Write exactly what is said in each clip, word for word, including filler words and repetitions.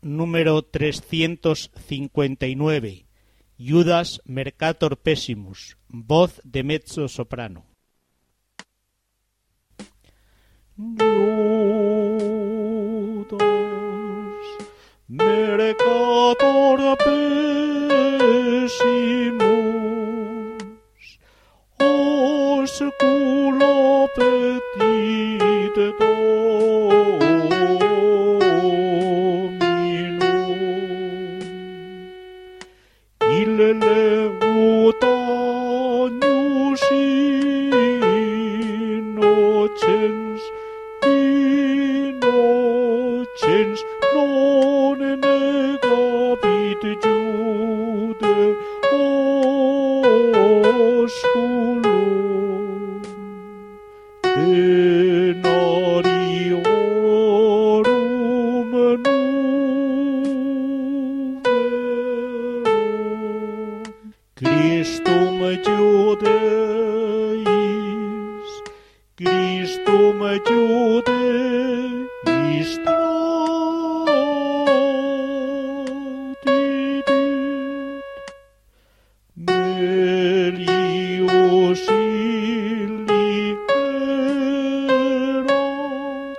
número trescientos cincuenta y nueve, Judas Mercator Pessimus, voz de mezzo soprano. Judas Mercator Pessimus, osculo petite Leutanius innocens, innocens non negabit Jude osculum denariorum nuverum. Christum Judeis, Christum Judeis tradidit, melius illi erat,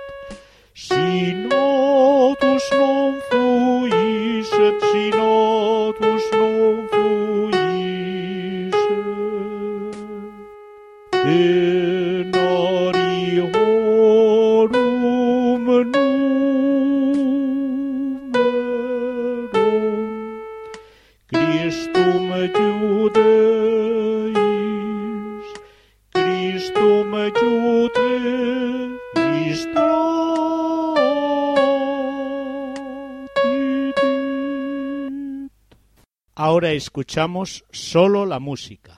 sinatus non fuis et sinatus non fuis denariorum numerum. Christum Judeis, Christum Judeis tradidit. Ahora escuchamos solo la música.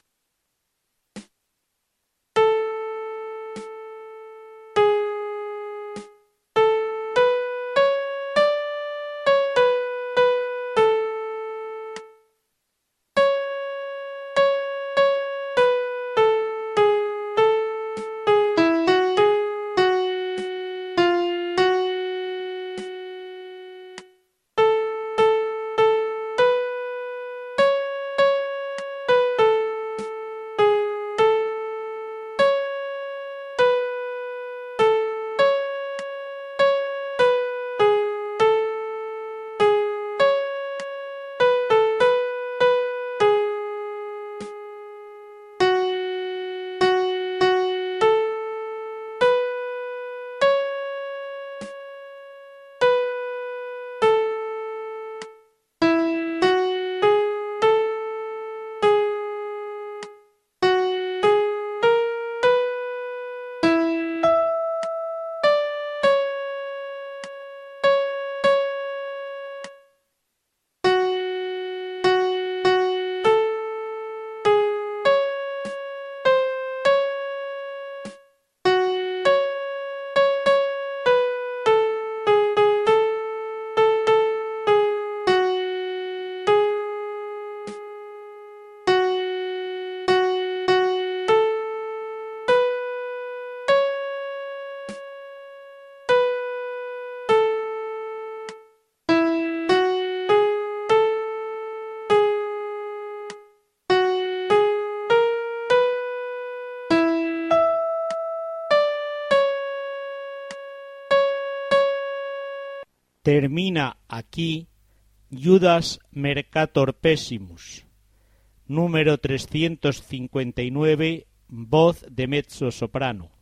Termina aquí Judas Mercator Pessimus, número trescientos cincuenta y nueve, voz de mezzo soprano.